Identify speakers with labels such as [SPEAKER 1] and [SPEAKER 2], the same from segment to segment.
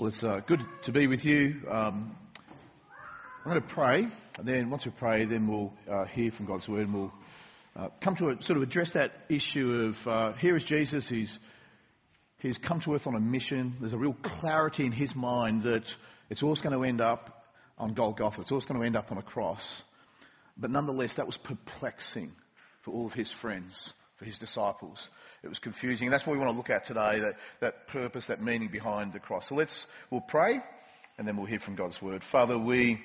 [SPEAKER 1] Well, it's good to be with you. I'm going to pray, and then once we pray, then we'll hear from God's word, and we'll come to sort of address that issue of here is Jesus. He's come to earth on a mission. There's a real clarity in his mind that it's always going to end up on Golgotha. It's always going to end up on a cross. But nonetheless, that was perplexing for all of his friends, for his disciples. It was confusing. And that's what we want to look at today, that purpose, that meaning behind the cross. So we'll pray, and then we'll hear from God's word. Father, we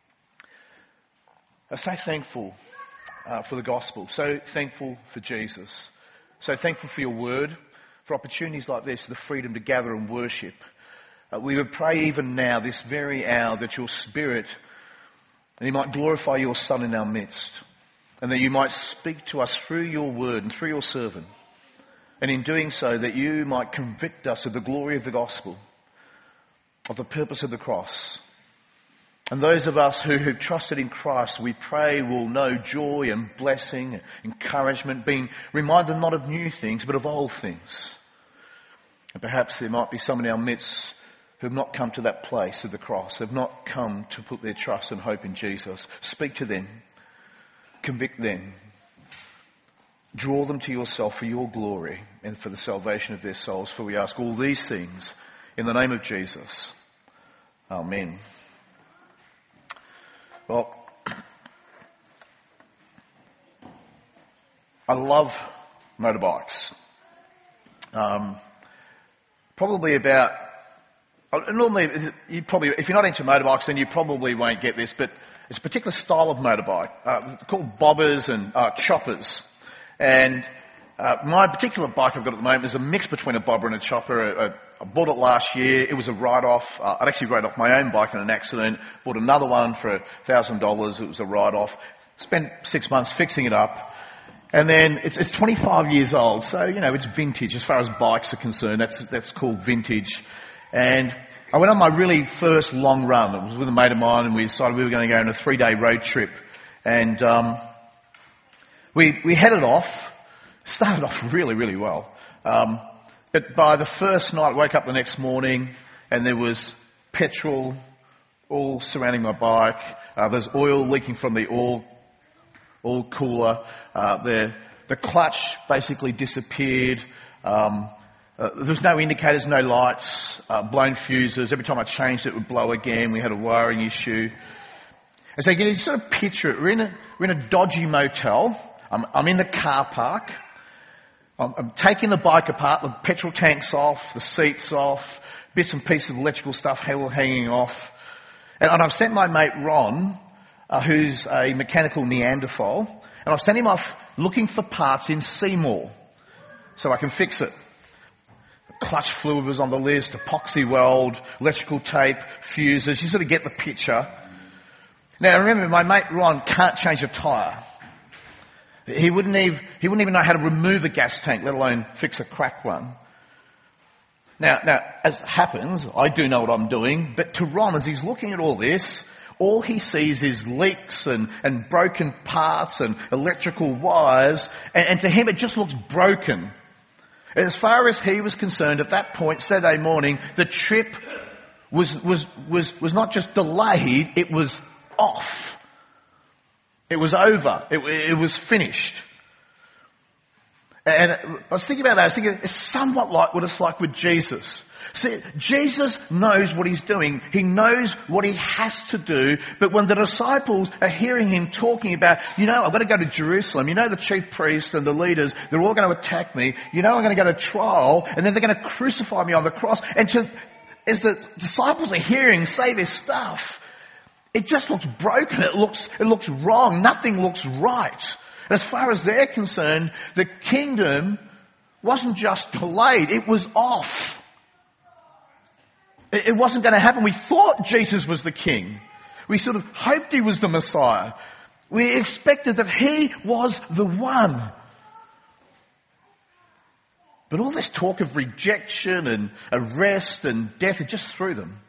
[SPEAKER 1] are so thankful for the gospel, so thankful for Jesus, so thankful for your word, for opportunities like this, the freedom to gather and worship. We would pray even now, this very hour, that your Spirit, and you might glorify your Son in our midst, and that you might speak to us through your word and through your servant. And in doing so, that you might convict us of the glory of the gospel, of the purpose of the cross. And those of us who have trusted in Christ, we pray, will know joy and blessing, encouragement, being reminded not of new things, but of old things. And perhaps there might be some in our midst who have not come to that place of the cross, have not come to put their trust and hope in Jesus. Speak to them. Convict them. Draw them to yourself for your glory and for the salvation of their souls. For we ask all these things in the name of Jesus. Amen. Well, I love motorbikes. Normally, if you're not into motorbikes, then you probably won't get this, but it's a particular style of motorbike called bobbers and choppers. And my particular bike I've got at the moment is a mix between a bobber and a chopper. I bought it last year. It was a write-off. I'd actually rode off my own bike in an accident. Bought another one for $1,000. It was a write-off. Spent 6 months fixing it up. And then it's 25 years old. So, it's vintage as far as bikes are concerned. That's called vintage. And I went on my really first long run. It was with a mate of mine, and we decided we were going to go on a 3-day road trip. And we headed off. Started off really, really well. But by the first night, I woke up the next morning, and there was petrol all surrounding my bike. There's oil leaking from the oil cooler. The clutch basically disappeared. There was no indicators, no lights, blown fuses. Every time I changed it would blow again. We had a wiring issue. And so you sort of picture it. We're in a dodgy motel. I'm in the car park. I'm taking the bike apart, the petrol tank's off, the seat's off, bits and pieces of electrical stuff all hanging off. And I've sent my mate Ron, who's a mechanical Neanderthal, and I've sent him off looking for parts in Seymour so I can fix it. Clutch fluid was on the list, epoxy weld, electrical tape, fuses. You sort of get the picture. Now remember, my mate Ron can't change a tyre. He wouldn't even know how to remove a gas tank, let alone fix a cracked one. Now, as happens, I do know what I'm doing, but to Ron, as he's looking at all this, all he sees is leaks and broken parts and electrical wires, and to him it just looks broken. As far as he was concerned at that point, Saturday morning, the trip was not just delayed, it was off. It was over. It was finished. And I was thinking about that. I was thinking it's somewhat like what it's like with Jesus. See, Jesus knows what he's doing. He knows what he has to do. But when the disciples are hearing him talking about, I've got to go to Jerusalem. The chief priests and the leaders, they're all going to attack me. I'm going to go to trial, and then they're going to crucify me on the cross. And as the disciples are hearing say this stuff, it just looks broken. It looks wrong. Nothing looks right. And as far as they're concerned, the kingdom wasn't just delayed. It was off. It wasn't going to happen. We thought Jesus was the king. We sort of hoped he was the Messiah. We expected that he was the one. But all this talk of rejection and arrest and death, it just threw them.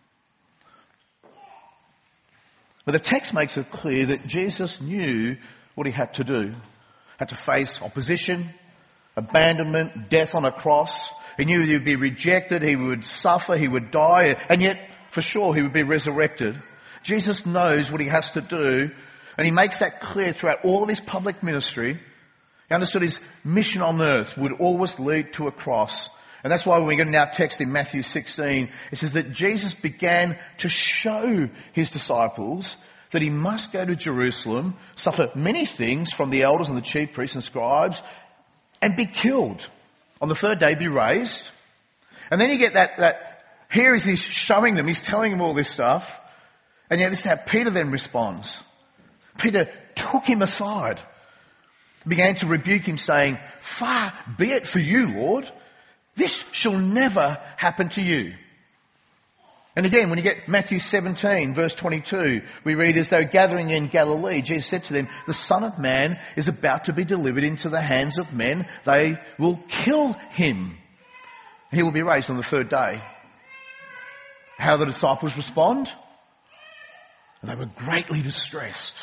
[SPEAKER 1] But the text makes it clear that Jesus knew what he had to do. Had to face opposition, abandonment, death on a cross. He knew he would be rejected, he would suffer, he would die, and yet, for sure, he would be resurrected. Jesus knows what he has to do, and he makes that clear throughout all of his public ministry. He understood his mission on earth would always lead to a cross. And that's why when we get in our text in Matthew 16, it says that Jesus began to show his disciples that he must go to Jerusalem, suffer many things from the elders and the chief priests and scribes, and be killed. On the third day be raised. And then you get that here is he's showing them, he's telling them all this stuff, and yet this is how Peter then responds. Peter took him aside, began to rebuke him, saying, "Far be it for you, Lord. This shall never happen to you." And again, when you get Matthew 17, verse 22, we read, as they were gathering in Galilee, Jesus said to them, "The Son of Man is about to be delivered into the hands of men. They will kill him. He will be raised on the third day." How the disciples respond? They were greatly distressed.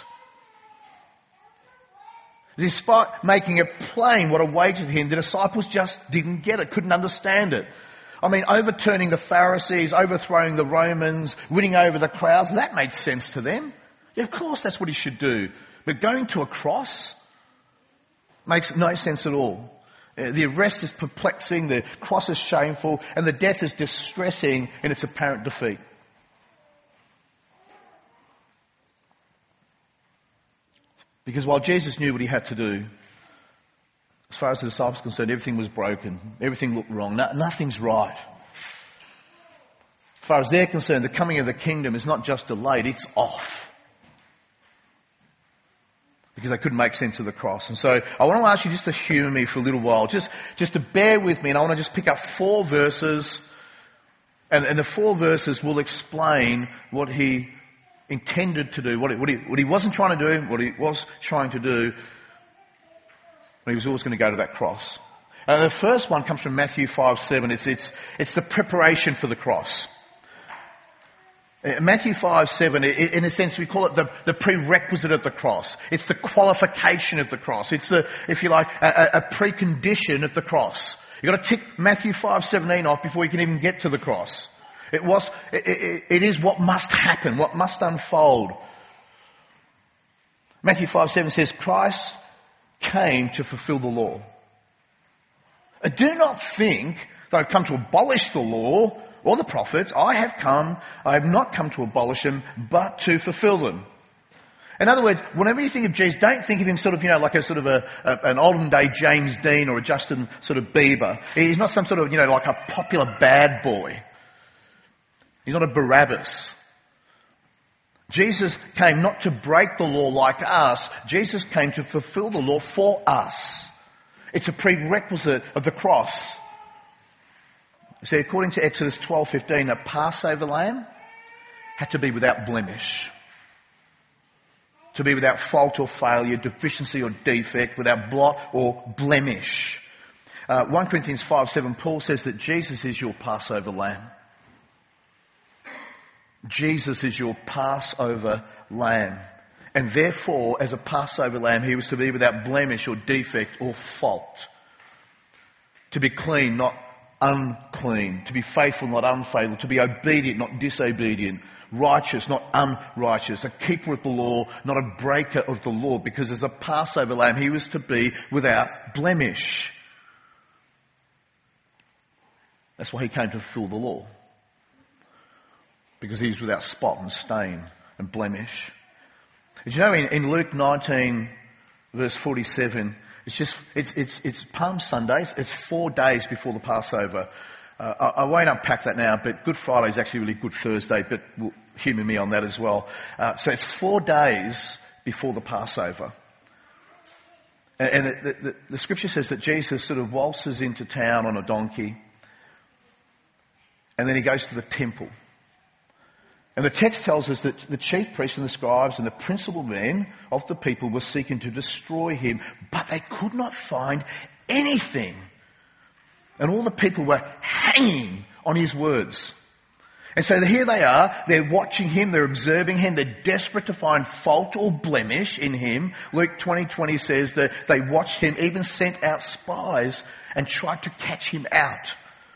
[SPEAKER 1] Despite making it plain what awaited him, the disciples just didn't get it, couldn't understand it. I mean, overturning the Pharisees, overthrowing the Romans, winning over the crowds, that made sense to them. Yeah, of course that's what he should do. But going to a cross makes no sense at all. The arrest is perplexing, the cross is shameful, and the death is distressing in its apparent defeat. Because while Jesus knew what he had to do, as far as the disciples were concerned, everything was broken. Everything looked wrong. Nothing's right. As far as they're concerned, the coming of the kingdom is not just delayed, it's off. Because they couldn't make sense of the cross. And so I want to ask you just to humour me for a little while. Just to bear with me, and I want to just pick up 4 verses. And the 4 verses will explain what he intended to do, what he wasn't trying to do, what he was trying to do, when he was always going to go to that cross. The first one comes from Matthew 5:7. It's the preparation for the cross. Matthew 5:7, in a sense, we call it the prerequisite of the cross. It's the qualification of the cross. It's if you like, a precondition of the cross. You've got to tick Matthew 5:17 off before you can even get to the cross. It is what must happen, what must unfold. Matthew 5:7 says, "Christ came to fulfill the law." Do not think that I've come to abolish the law or the prophets. I have not come to abolish them, but to fulfill them. In other words, whenever you think of Jesus, don't think of him sort of, like a sort of an olden day James Dean or a Justin sort of Bieber. He's not some sort of, like a popular bad boy. He's not a Barabbas. Jesus came not to break the law like us. Jesus came to fulfill the law for us. It's a prerequisite of the cross. See, according to Exodus 12:15, a Passover lamb had to be without blemish. To be without fault or failure, deficiency or defect, without blot or blemish. 1 Corinthians 5:7, Paul says that Jesus is your Passover lamb. Jesus is your Passover lamb. And therefore, as a Passover lamb, he was to be without blemish or defect or fault. To be clean, not unclean. To be faithful, not unfaithful. To be obedient, not disobedient. Righteous, not unrighteous. A keeper of the law, not a breaker of the law. Because as a Passover lamb, he was to be without blemish. That's why he came to fulfill the law. Because he was without spot and stain and blemish. Did you know in Luke 19 verse 47, it's Palm Sundays, it's 4 days before the Passover. I won't unpack that now, but Good Friday is actually really Good Thursday, but humour me on that as well. So it's 4 days before the Passover. And the scripture says that Jesus sort of waltzes into town on a donkey, and then he goes to the temple. And the text tells us that the chief priests and the scribes and the principal men of the people were seeking to destroy him, but they could not find anything. And all the people were hanging on his words. And so here they are, they're watching him, they're observing him, they're desperate to find fault or blemish in him. Luke 20:20 says that they watched him, even sent out spies and tried to catch him out.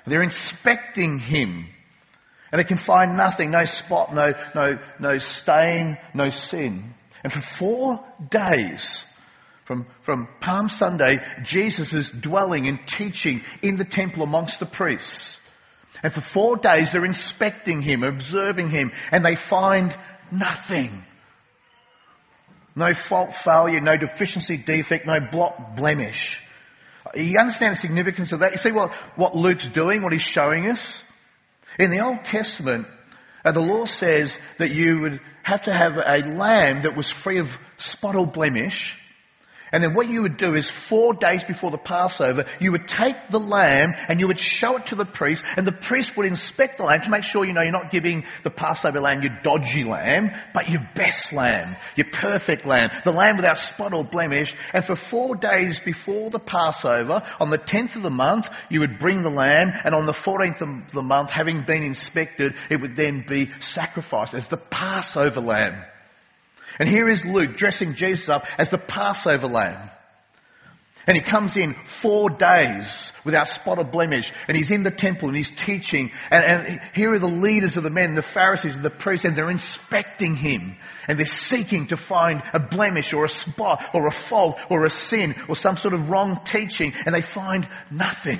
[SPEAKER 1] They're inspecting him. And they can find nothing, no spot, no stain, no sin. And for 4 days, from Palm Sunday, Jesus is dwelling and teaching in the temple amongst the priests. And for 4 days they're inspecting him, observing him, and they find nothing. No fault, failure, no deficiency, defect, no blot, blemish. You understand the significance of that? You see what Luke's doing, what he's showing us? In the Old Testament, the law says that you would have to have a lamb that was free of spot or blemish. And then what you would do is 4 days before the Passover, you would take the lamb and you would show it to the priest, and the priest would inspect the lamb to make sure, you're not giving the Passover lamb your dodgy lamb, but your best lamb, your perfect lamb, the lamb without spot or blemish. And for 4 days before the Passover, on the 10th of the month, you would bring the lamb, and on the 14th of the month, having been inspected, it would then be sacrificed as the Passover lamb. And here is Luke dressing Jesus up as the Passover lamb. And he comes in 4 days without spot or blemish. And he's in the temple and he's teaching. And here are the leaders of the men, the Pharisees and the priests, and they're inspecting him. And they're seeking to find a blemish or a spot or a fault or a sin or some sort of wrong teaching. And they find nothing.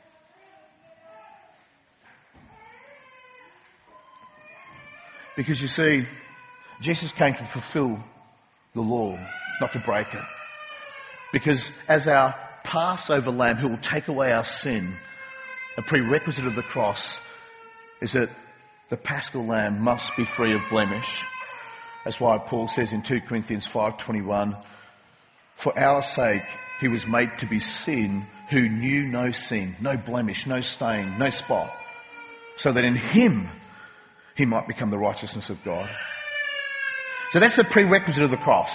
[SPEAKER 1] Because you see, Jesus came to fulfill the law, not to break it. Because as our Passover lamb who will take away our sin, a prerequisite of the cross is that the Paschal lamb must be free of blemish. That's why Paul says in 2 Corinthians 5:21, for our sake he was made to be sin who knew no sin, no blemish, no stain, no spot, so that in him he might become the righteousness of God. So that's the prerequisite of the cross.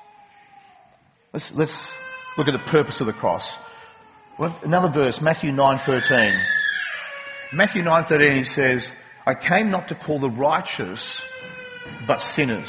[SPEAKER 1] Let's look at the purpose of the cross. Another verse, Matthew 9:13. Matthew 9:13, he says, I came not to call the righteous, but sinners.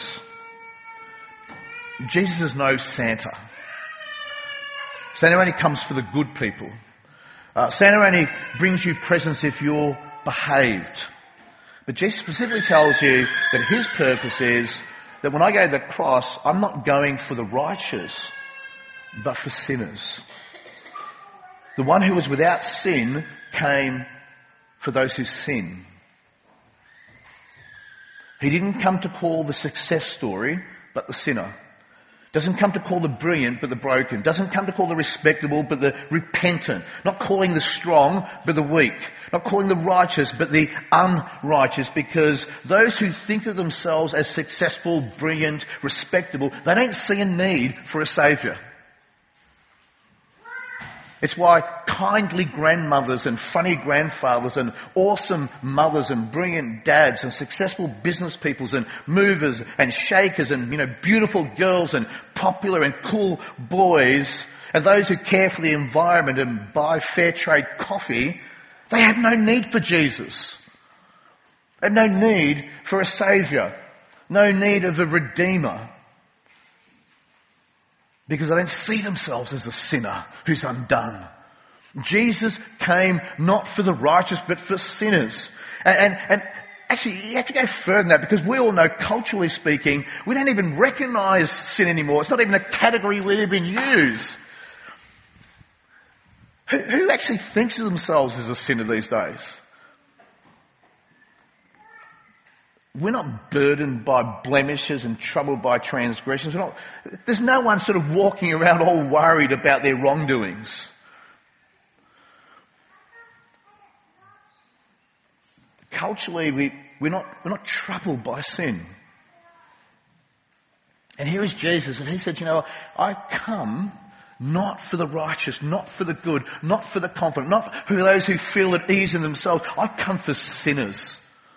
[SPEAKER 1] Jesus is no Santa. Santa only comes for the good people. Santa only brings you presents if you're behaved. But Jesus specifically tells you that his purpose is that when I go to the cross, I'm not going for the righteous, but for sinners. The one who was without sin came for those who sin. He didn't come to call the success story, but the sinner. Doesn't come to call the brilliant, but the broken. Doesn't come to call the respectable, but the repentant. Not calling the strong, but the weak. Not calling the righteous, but the unrighteous. Because those who think of themselves as successful, brilliant, respectable, they don't see a need for a saviour. It's why kindly grandmothers and funny grandfathers and awesome mothers and brilliant dads and successful business peoples and movers and shakers and, beautiful girls and popular and cool boys and those who care for the environment and buy fair trade coffee, they have no need for Jesus. They have no need for a saviour. No need of a redeemer. Because they don't see themselves as a sinner who's undone. Jesus came not for the righteous, but for sinners. And actually, you have to go further than that, because we all know, culturally speaking, we don't even recognise sin anymore. It's not even a category we even use. Who actually thinks of themselves as a sinner these days? We're not burdened by blemishes and troubled by transgressions. There's no one sort of walking around all worried about their wrongdoings. Culturally, we're not troubled by sin. And here is Jesus, and he said, I come not for the righteous, not for the good, not for the confident, not for those who feel at ease in themselves. I've come for sinners.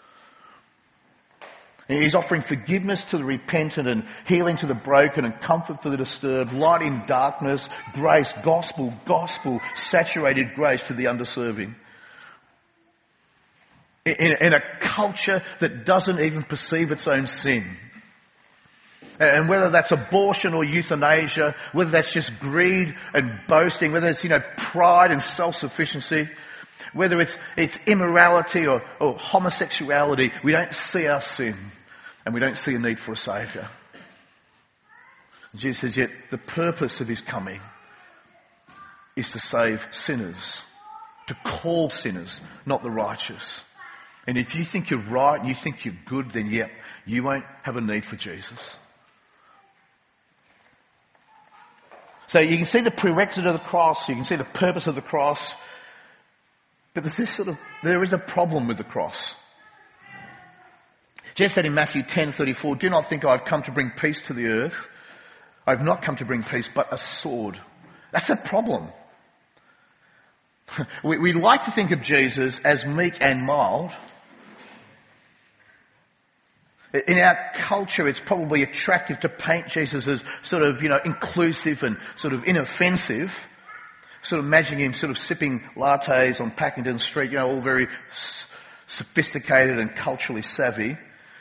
[SPEAKER 1] He's offering forgiveness to the repentant and healing to the broken and comfort for the disturbed, light in darkness, grace, gospel, saturated grace to the undeserving. In a culture that doesn't even perceive its own sin. And whether that's abortion or euthanasia, whether that's just greed and boasting, whether it's, pride and self-sufficiency, Whether it's immorality or homosexuality, we don't see our sin and we don't see a need for a saviour. Jesus says, yet the purpose of his coming is to save sinners, to call sinners, not the righteous. And if you think you're right and you think you're good, then you won't have a need for Jesus. So you can see the prerequisite of the cross, you can see the purpose of the cross, but there is a problem with the cross. Jesus said in Matthew 10:34, do not think I've come to bring peace to the earth. I've not come to bring peace, but a sword. That's a problem. We like to think of Jesus as meek and mild. In our culture, it's probably attractive to paint Jesus as sort of, inclusive and sort of inoffensive. Sort of imagining him sort of sipping lattes on Packington Street, all very sophisticated and culturally savvy. And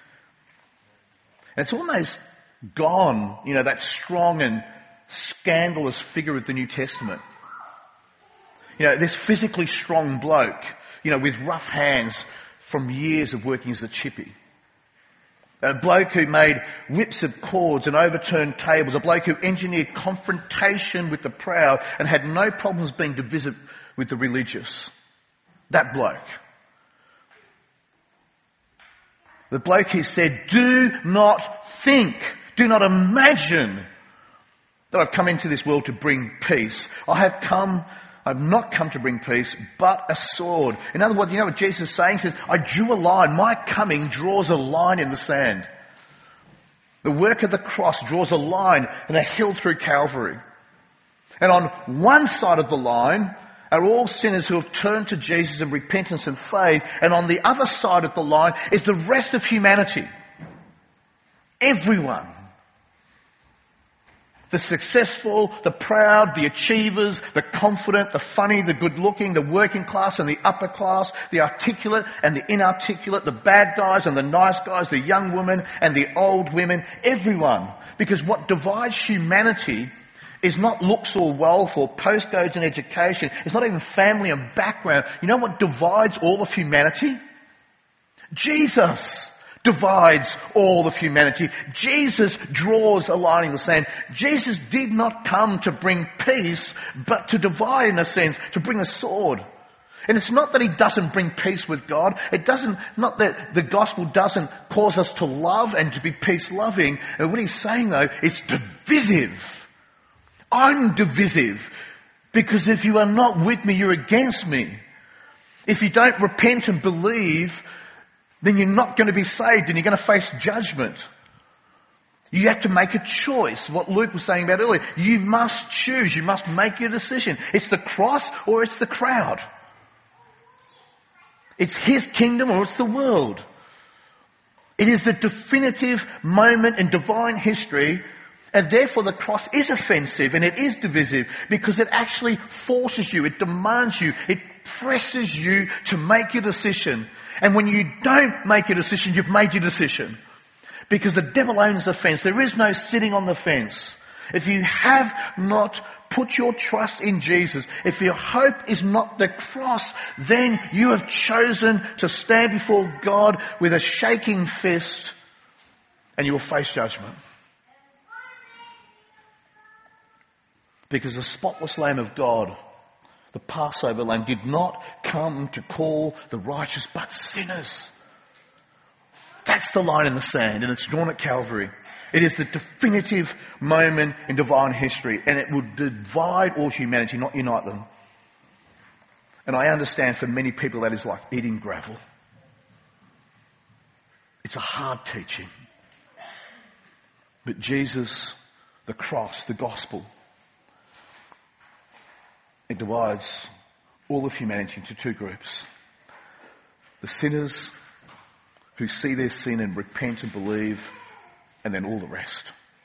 [SPEAKER 1] it's almost gone, that strong and scandalous figure of the New Testament. This physically strong bloke, with rough hands from years of working as a chippy. A bloke who made whips of cords and overturned tables. A bloke who engineered confrontation with the proud and had no problems being divisive with the religious. That bloke. The bloke who said, do not think, do not imagine that I've come into this world to bring peace. I've not come to bring peace, but a sword. In other words, what Jesus is saying? He says, I drew a line. My coming draws a line in the sand. The work of the cross draws a line and a hill through Calvary. And on one side of the line are all sinners who have turned to Jesus in repentance and faith. And on the other side of the line is the rest of humanity. Everyone. The successful, the proud, the achievers, the confident, the funny, the good-looking, the working class and the upper class, the articulate and the inarticulate, the bad guys and the nice guys, the young women and the old women, everyone. Because what divides humanity is not looks or wealth or postcodes and education. It's not even family and background. You know what divides all of humanity? Jesus divides all of humanity. Jesus draws a line in the sand. Jesus did not come to bring peace, but to divide in a sense, to bring a sword. And it's not that he doesn't bring peace with God. Not that the gospel doesn't cause us to love and to be peace-loving. And what he's saying though, is divisive. I'm divisive. Because if you are not with me, you're against me. If you don't repent and believe, then you're not going to be saved and you're going to face judgment. You have to make a choice. What Luke was saying about earlier. You must choose. You must make your decision. It's the cross or it's the crowd. It's his kingdom or it's the world. It is the definitive moment in divine history, and therefore the cross is offensive and it is divisive because it actually forces you, it demands you, it presses you to make your decision. And when you don't make your decision, you've made your decision. Because the devil owns the fence. There is no sitting on the fence. If you have not put your trust in Jesus, if your hope is not the cross, then you have chosen to stand before God with a shaking fist and you will face judgment. Because the spotless Lamb of God, the Passover Lamb, did not come to call the righteous but sinners. That's the line in the sand, and it's drawn at Calvary. It is the definitive moment in divine history, and it will divide all humanity, not unite them. And I understand for many people that is like eating gravel. It's a hard teaching. But Jesus, the cross, the gospel, it divides all of humanity into two groups. The sinners who see their sin and repent and believe, and then all the rest.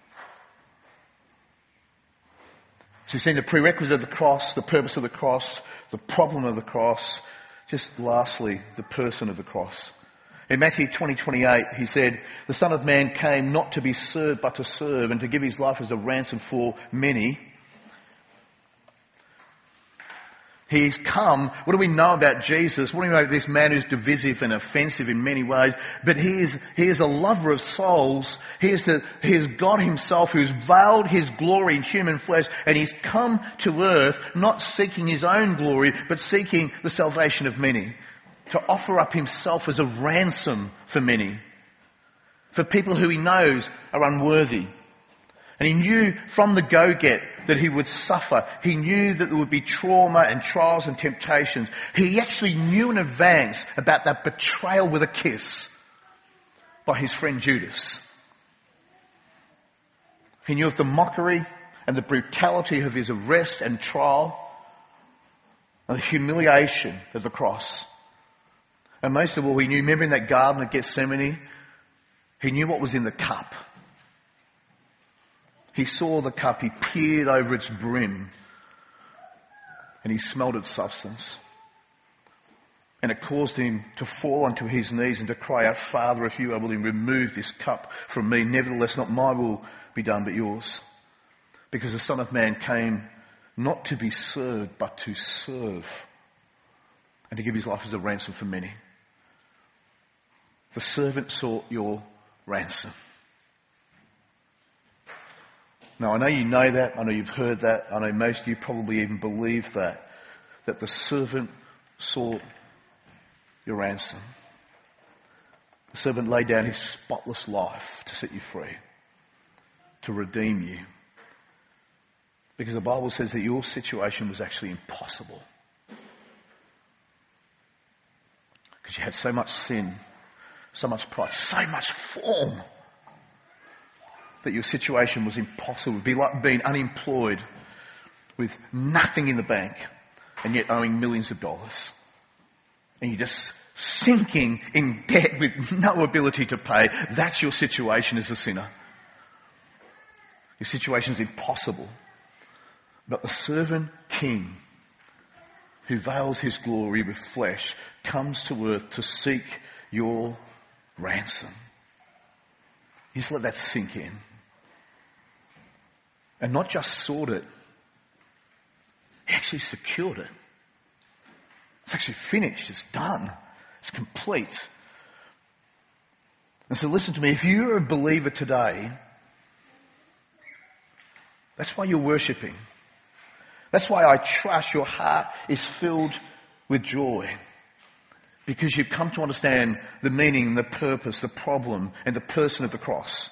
[SPEAKER 1] So you've seen the prerequisite of the cross, the purpose of the cross, the problem of the cross. Just lastly, the person of the cross. In Matthew 20:28, he said, "The Son of Man came not to be served, but to serve, and to give his life as a ransom for many." He's come. What do we know about Jesus? What do we know about this man who's divisive and offensive in many ways? But he is a lover of souls. He is God himself who's veiled his glory in human flesh, and he's come to earth not seeking his own glory, but seeking the salvation of many. To offer up himself as a ransom for many. For people who he knows are unworthy. And he knew from the go-get that he would suffer. He knew that there would be trauma and trials and temptations. He actually knew in advance about that betrayal with a kiss by his friend Judas. He knew of the mockery and the brutality of his arrest and trial and the humiliation of the cross. And most of all, he knew, remember in that garden of Gethsemane, he knew what was in the cup. He saw the cup, he peered over its brim, and he smelled its substance. And it caused him to fall onto his knees and to cry out, Father, if you are willing, remove this cup from me. Nevertheless, not my will be done, but yours. Because the Son of Man came not to be served, but to serve, and to give his life as a ransom for many. The servant sought your ransom. Now, I know you know that. I know you've heard that. I know most of you probably even believe that the servant sought your ransom. The servant laid down his spotless life to set you free, to redeem you. Because the Bible says that your situation was actually impossible. Because you had so much sin, so much pride, so much form, that your situation was impossible. It would be like being unemployed with nothing in the bank and yet owing millions of dollars. And you're just sinking in debt with no ability to pay. That's your situation as a sinner. Your situation is impossible. But the servant king who veils his glory with flesh comes to earth to seek your ransom. You just let that sink in. And not just sought it, he actually secured it. It's actually finished, it's done, it's complete. And so listen to me, if you're a believer today, that's why you're worshipping. That's why I trust your heart is filled with joy. Because you've come to understand the meaning, the purpose, the problem, and the person of the cross.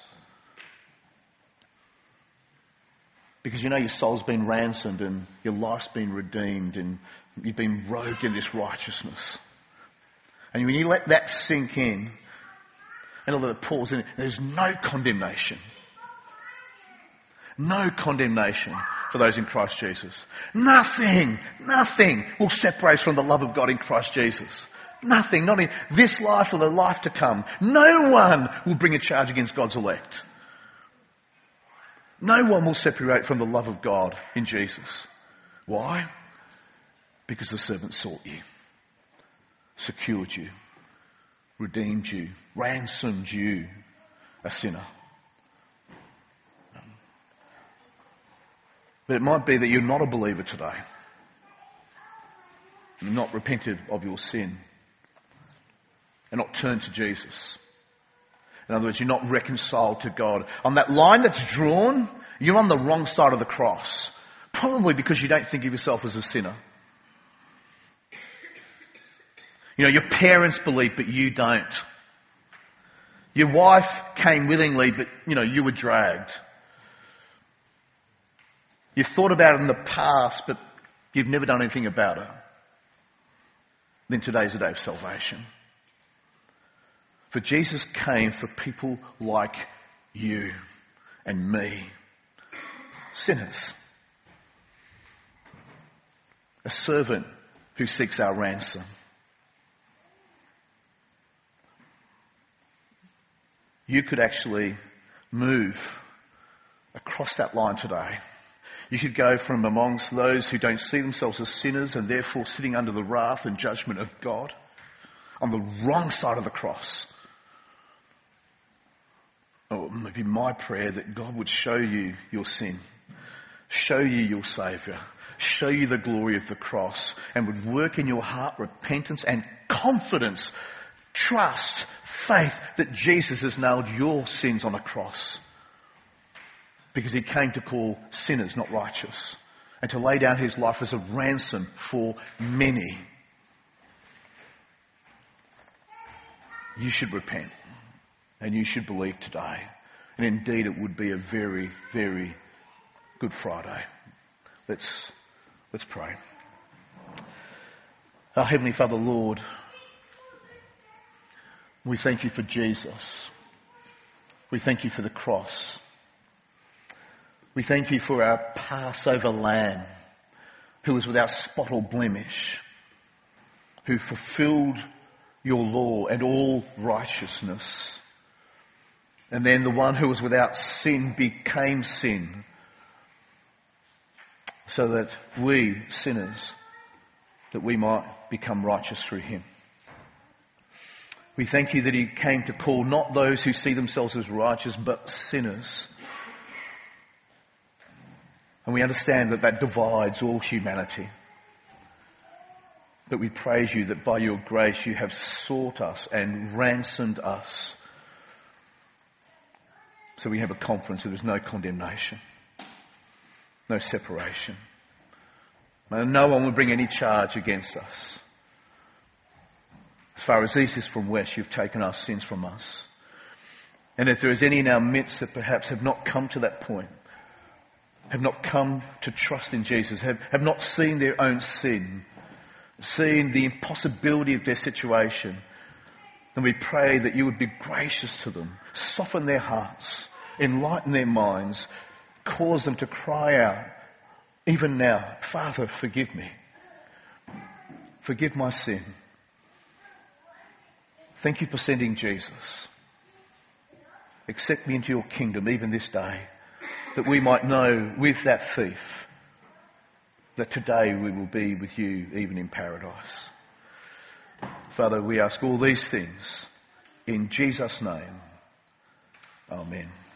[SPEAKER 1] Because you know your soul's been ransomed and your life's been redeemed and you've been robed in this righteousness. And when you let that sink in and let it pause in, there's no condemnation. No condemnation for those in Christ Jesus. Nothing will separate us from the love of God in Christ Jesus. Nothing, not in this life or the life to come. No one will bring a charge against God's elect. No one will separate from the love of God in Jesus. Why? Because the servant sought you, secured you, redeemed you, ransomed you, a sinner. But it might be that you're not a believer today. You're not repented of your sin and not turned to Jesus. In other words, you're not reconciled to God. On that line that's drawn, you're on the wrong side of the cross. Probably because you don't think of yourself as a sinner. You know, your parents believe, but you don't. Your wife came willingly, but, you were dragged. You've thought about it in the past, but you've never done anything about it. Then today's the day of salvation. For Jesus came for people like you and me. Sinners. A servant who seeks our ransom. You could actually move across that line today. You could go from amongst those who don't see themselves as sinners and therefore sitting under the wrath and judgment of God on the wrong side of the cross. Or maybe my prayer that God would show you your sin, show you your Saviour, show you the glory of the cross, and would work in your heart repentance and confidence, trust, faith that Jesus has nailed your sins on a cross. Because he came to call sinners not righteous, and to lay down his life as a ransom for many. You should repent, and you should believe today. And indeed it would be a very, very Good Friday. Let's pray. Our Heavenly Father, Lord, we thank you for Jesus. We thank you for the cross. We thank you for our Passover Lamb, who was without spot or blemish, who fulfilled your law and all righteousness. And then the one who was without sin became sin, so that we, sinners, that we might become righteous through him. We thank you that he came to call not those who see themselves as righteous, but sinners. And we understand that that divides all humanity. But we praise you that by your grace you have sought us and ransomed us. So we have a confidence that there is no condemnation, no separation. And no one will bring any charge against us. As far as east is from west, you've taken our sins from us. And if there is any in our midst that perhaps have not come to that point, have not come to trust in Jesus, have not seen their own sin, seen the impossibility of their situation, then we pray that you would be gracious to them, soften their hearts, enlighten their minds, cause them to cry out, even now, Father, forgive me. Forgive my sin. Thank you for sending Jesus. Accept me into your kingdom even this day, that we might know with that thief that today we will be with you even in paradise. Father, we ask all these things in Jesus' name. Amen.